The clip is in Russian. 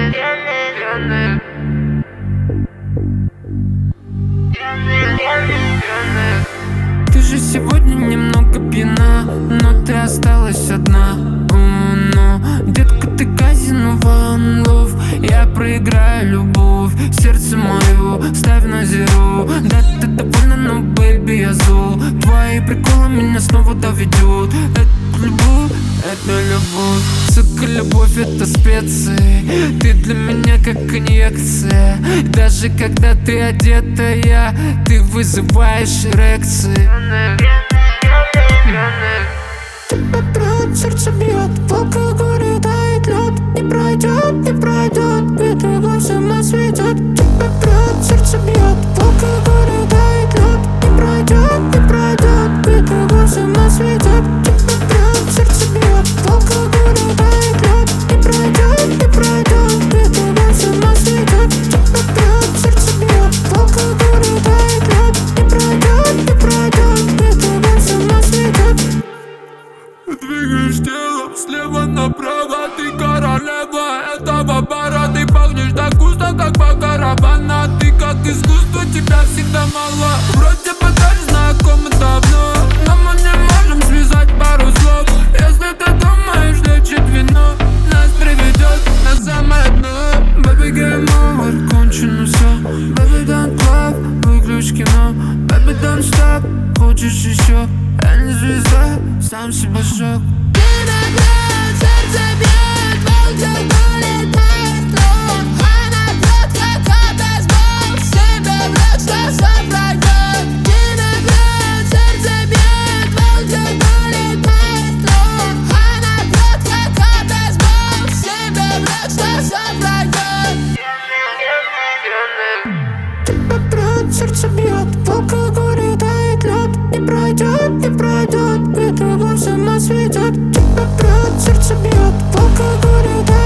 Ты же сегодня немного пьяна, но ты осталась одна. Ну, детка, ты казино one love. Я проиграю любовь, сердце мое ставь на зеро. Да, ты довольна, но, бэйби, я зол. Твои приколы меня снова доведет. Это любовь, это любовь. Сука, любовь — это специи. Ты для меня как инъекция. Даже когда ты одетая, ты вызываешь эрекции. Тебя прет, сердце бьет, в алкоголе тает лед. Не пройдет, не пройдет, ведь его с ума сведет. Тебя прет, сердце бьет, в алкоголе тает лед. Не пройдет, не пройдет, ведь его с ума сведет. Тебя прет, сердце бьет, в алкоголе тает лед. Не пройдет, не пройдет, ведь его с ума сведет. Тебя прет, сердце бьет, в алкоголе тает лед. Не пройдет, не пройдет, ведь его с ума сведет. Двигаешь телом слева направо, ты королева этого бара. Ты пахнешь так вкусно, как бакарабана. Ты как искусство, тебя всегда мало. Вроде бы даже знакомы давно, но мы не можем связать пару слов. Если ты думаешь, лечит вино, нас приведет на самое дно. Baby, game over, кончено все. Baby, don't love, выключ кино. Baby, don't stop, хочешь еще? Я не звезда, сам себе шок. Виноград, сердце бьет, в алкоголе тает лед. Она пьет, как обезбол, себе врет, что все пройдет. Виноград, сердце бьет, в алкоголе тает лед. Она пьет, как обезбол, себе врет, что все пройдет. Тебя прет, сердце бьет, в алкоголе тает лед. Не пройдет, не пройдет, ведь его с ума сведет. Тебя прет, сердце бьет, в алкоголе тает лед.